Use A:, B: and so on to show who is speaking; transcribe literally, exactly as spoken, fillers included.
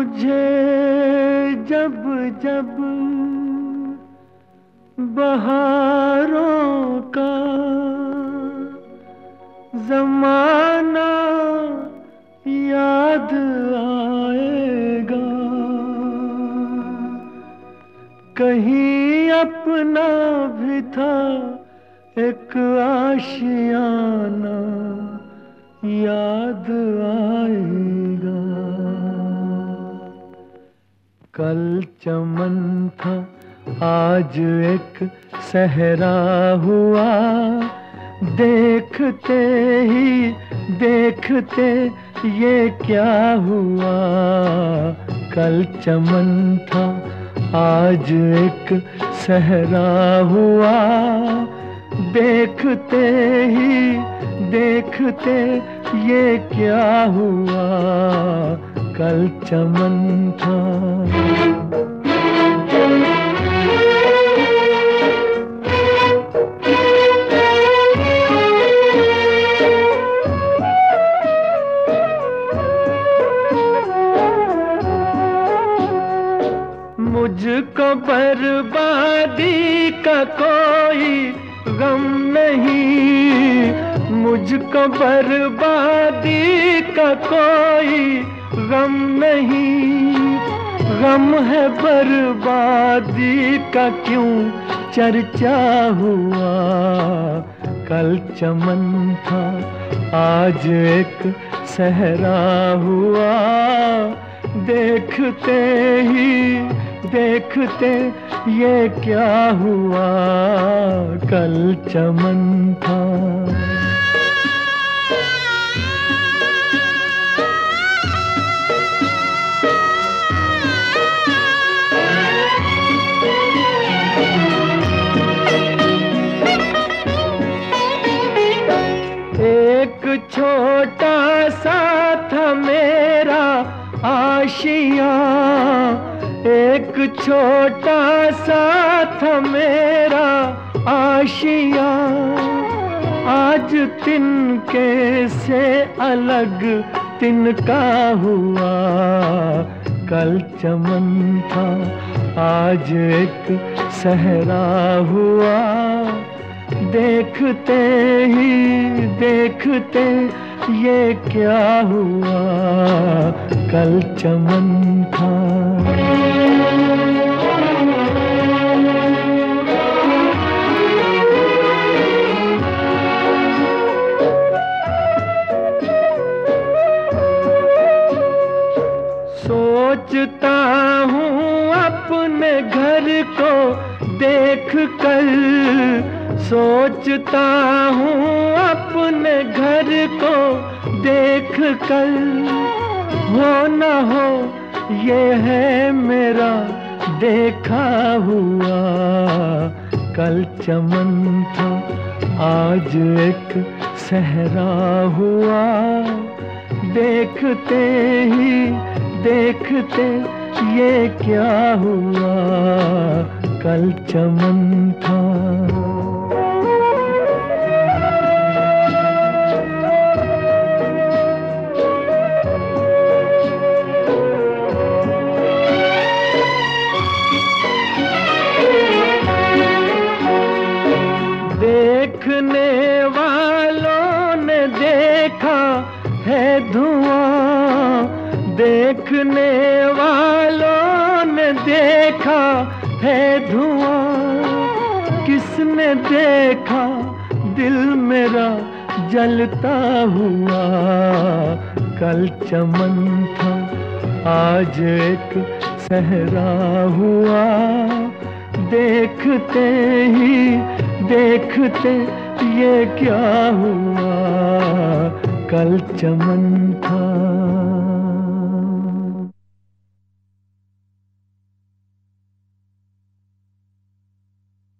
A: मुझे जब जब बहारों का ज़माना याद आएगा, कहीं अपना भी था एक आशियाना याद आएगा। कल चमन था आज एक सहरा हुआ, देखते ही देखते ये क्या हुआ। कल चमन था आज एक सहरा हुआ, देखते ही देखते ये क्या हुआ। कल चमन था। मुझको बर्बादी का कोई गम नहीं, मुझको बर्बादी का कोई गम नहीं। गम है बर्बादी का क्यों चर्चा हुआ। कल चमन था आज एक सहरा हुआ, देखते ही देखते ये क्या हुआ। कल चमन था। एक छोटा सा था मेरा आशिया, एक छोटा सा था मेरा आशिया। आज तिनके से अलग तिनका हुआ। कल चमन था आज एक सहरा हुआ, देखते ही देखते ये क्या हुआ। कल चमन था। सोचता हूँ अपने घर को देख कर, सोचता हूँ अपने घर को देख कर। हो न हो ये है मेरा देखा हुआ। कल चमन था आज एक सहरा हुआ, देखते ही देखते ये क्या हुआ। कल चमन था। देखने वालों ने देखा है धुआं, देखने वालों ने देखा है धुआं। किसने देखा दिल मेरा जलता हुआ। कल चमन था आज एक सहरा हुआ, देखते ही देखते ये क्या हुआ। कल चमन था।